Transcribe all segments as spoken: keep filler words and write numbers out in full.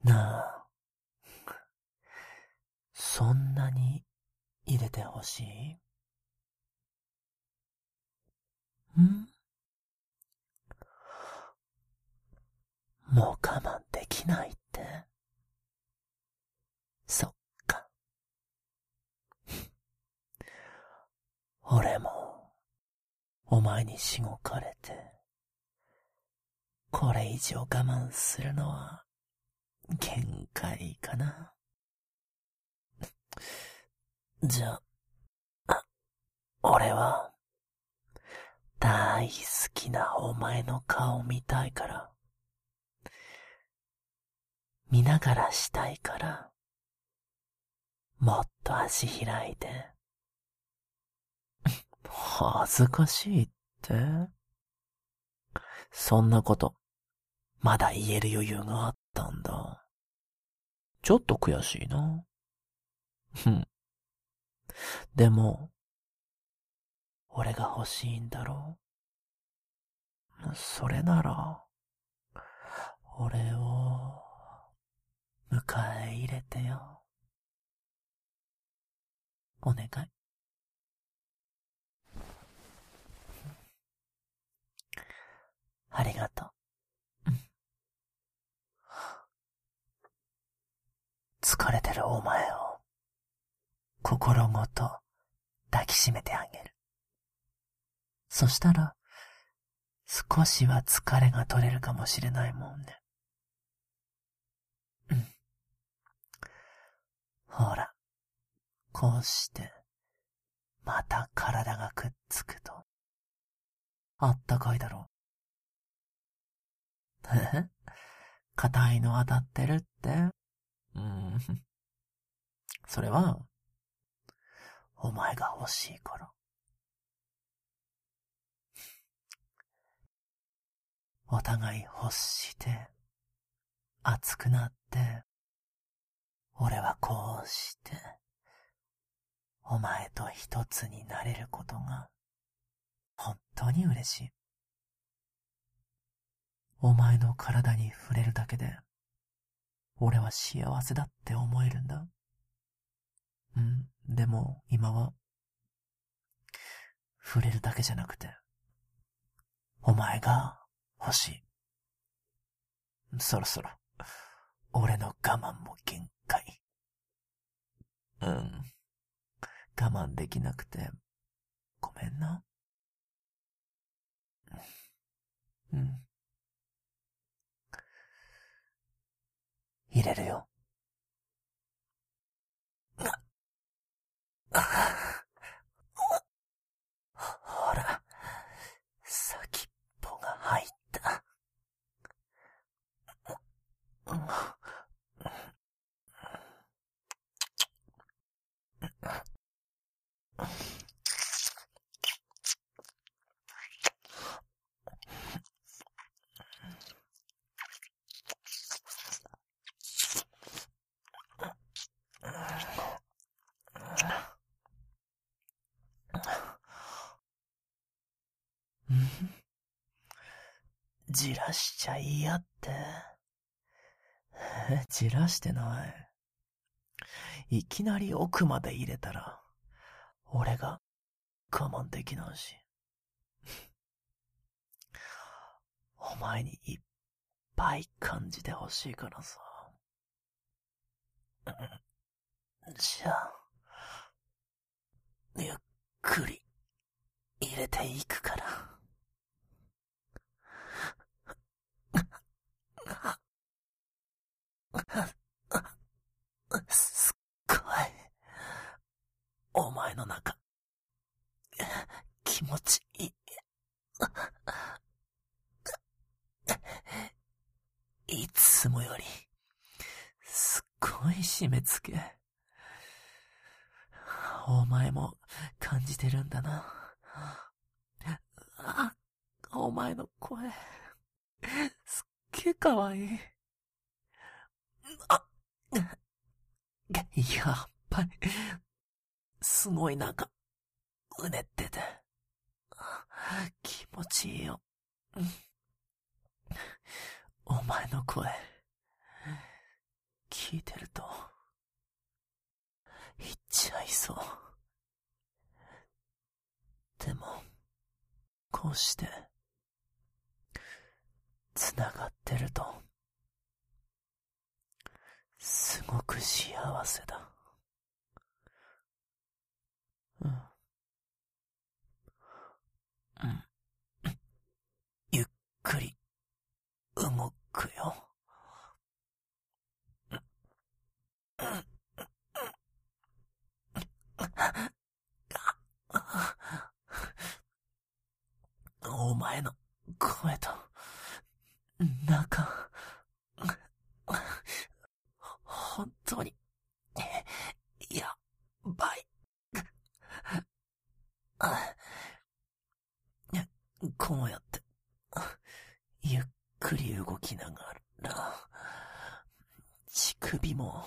なあ、そんなに入れてほしい？んもう我慢できないって。そっか。俺も、お前にしごかれて、これ以上我慢するのは、限界かな。じゃあ、俺は、大好きなお前の顔見たいから、見ながらしたいから、もっと足開いて。恥ずかしいって？そんなこと、まだ言える余裕があったんだ。ちょっと悔しいな。ふん。でも、俺が欲しいんだろう。それなら、俺を、迎え入れてよ。お願い。ありがとう。疲れてるお前を、心ごと抱きしめてあげる。そしたら、少しは疲れが取れるかもしれないもんね。うん。ほら、こうして、また体がくっつくと、あったかいだろう。へへ、硬いの当たってるって？うーん。それは、お前が欲しいから。お互い欲して、熱くなって、俺はこうして、お前と一つになれることが、本当に嬉しい。お前の体に触れるだけで、俺は幸せだって思えるんだ。うん、でも今は、触れるだけじゃなくて、お前が欲しい。そろそろ、俺の我慢も限界。うん、我慢できなくて、ごめんな。うん。入れるよ。ほら、先っぽが入った。じらしちゃいやって。じらしてない。いきなり奥まで入れたら、俺が我慢できないし。お前にいっぱい感じてほしいからさ。じゃあ、ゆっくり入れていくから。すっごい。お前の中、気持ちいい。いつもより、すっごい締め付け。お前も感じてるんだな。あ、お前の声、すっげえかわいい。あ、やっぱり、すごいなんか、うねってて、気持ちいいよ。お前の声、 聞いてると、言っちゃいそう。でも、こうして、つながってると、すごく幸せだ。うん。うん。ゆっくり、動くよ。お前の声と、中、本当に、やばい。こうやって、ゆっくり動きながら、乳首も、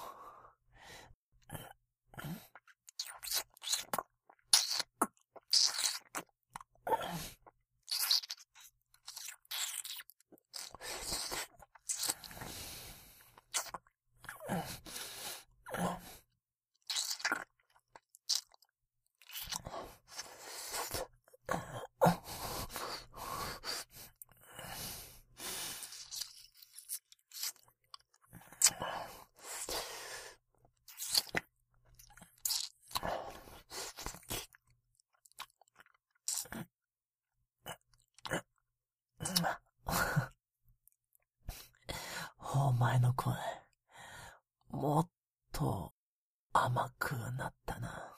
お前の声、もっと甘くなったな。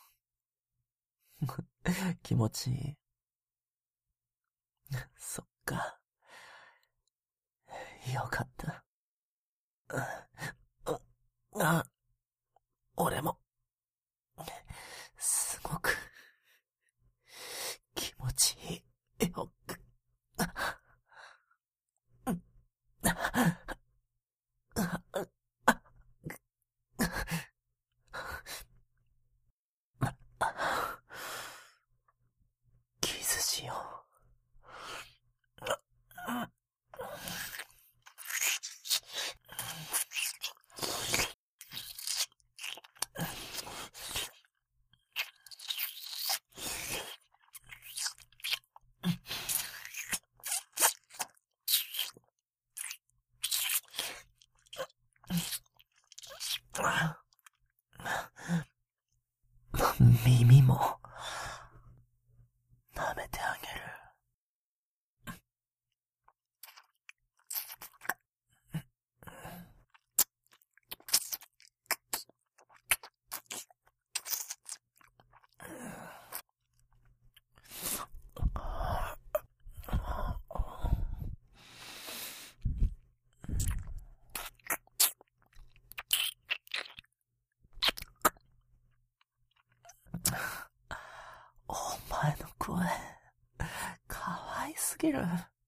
気持ちいい。そっか。よかった。あ、俺も、すごく、気持ちいい。よく、キスしよう。耳も、舐めてあげる。お前の声、かわいすぎる。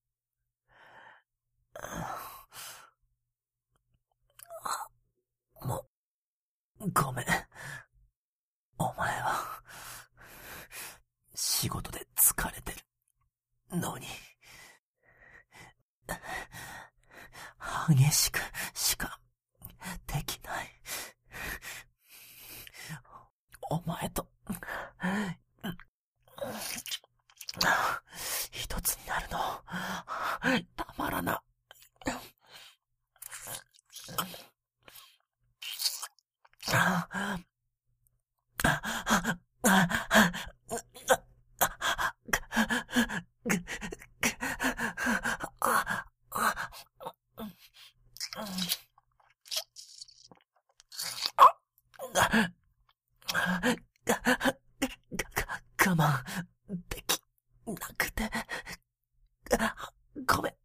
もう、ごめん。お前は、仕事で疲れてるのに、激しくしかできない。お前と、一つになるの、たまらな。我慢できなくて、ごめん。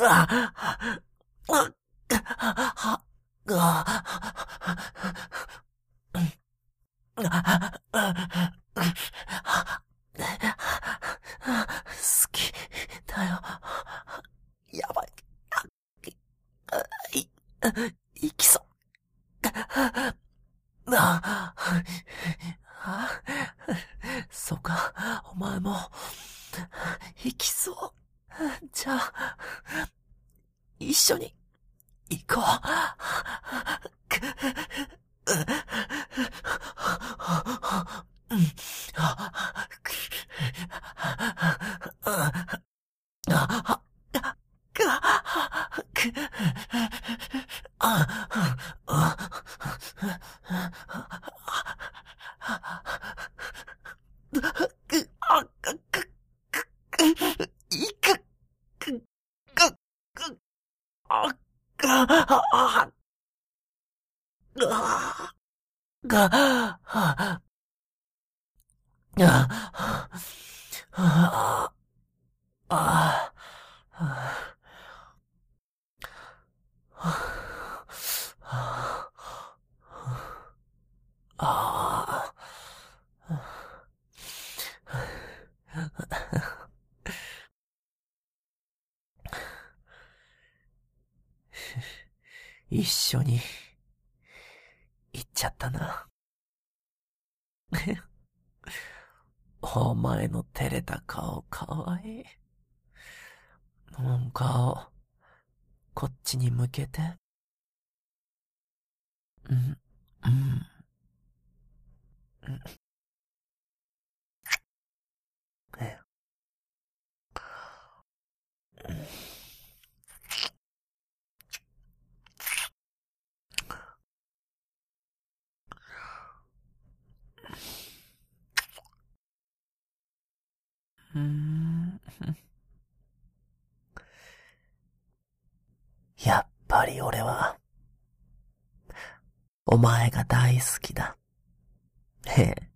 あ、あ、は、あ、好きだよ。やばい。い、いきそう。あ、そうか、お前も、行きそう。じゃあ、一緒に、行こ一緒に、行っちゃったな。お前の照れた顔かわいい。顔、こっちに向けて。うん、うん、うん。え、うーん。やっぱり俺は、お前が大好きだ。へえ。